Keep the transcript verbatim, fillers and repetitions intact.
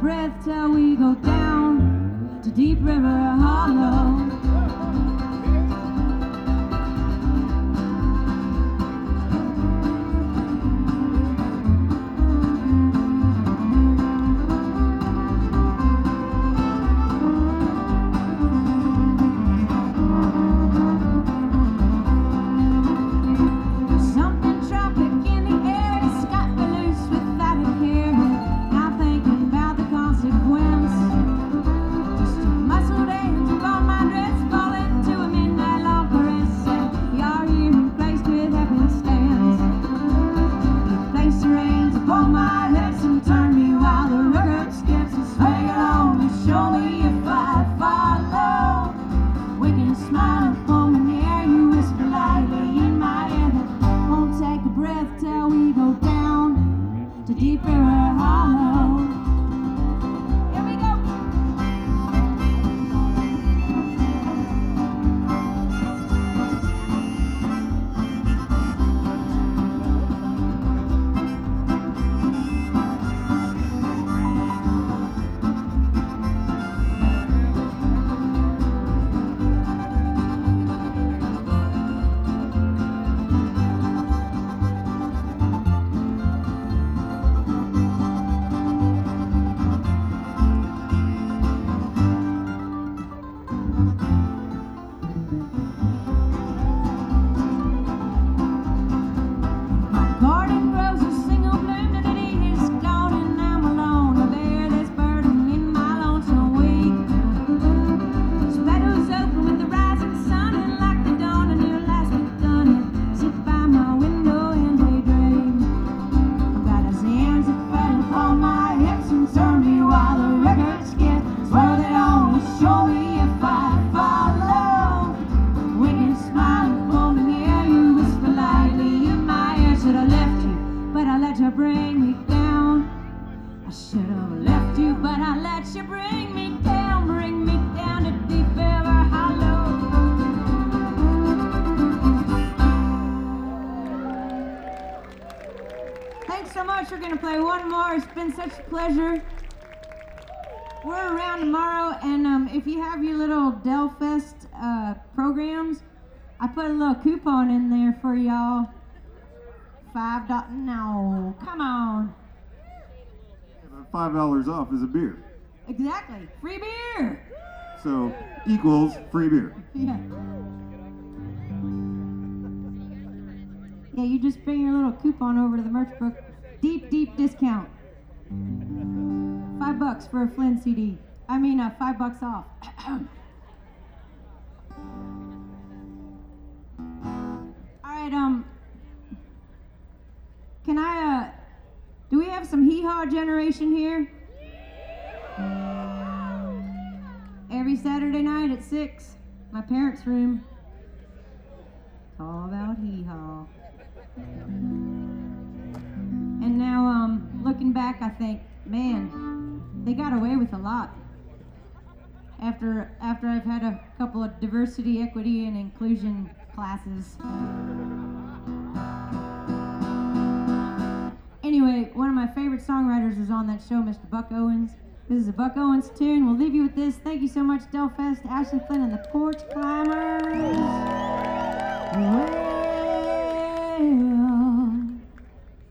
breath till we go down to Deep River Hollow. Pleasure. We're around tomorrow, and um, if you have your little Delfest uh, programs, I put a little coupon in there for y'all. Five dollars. No, come on. Yeah, Five dollars off is a beer. Exactly, free beer. So equals free beer. Yeah. Yeah, you just bring your little coupon over to the merch book. Deep, deep discount. Five bucks for a Flynn C D. I mean, uh, five bucks off. All right, um, can I, uh, do we have some hee-haw generation here? Every Saturday night at six, my parents' room. It's all about hee-haw. And now, um, looking back, I think, man, they got away with a lot. After after I've had a couple of diversity, equity, and inclusion classes. Anyway, one of my favorite songwriters is on that show, Mister Buck Owens. This is a Buck Owens tune. We'll leave you with this. Thank you so much, Delfest, Ashley Flynn, and the Porch Climbers.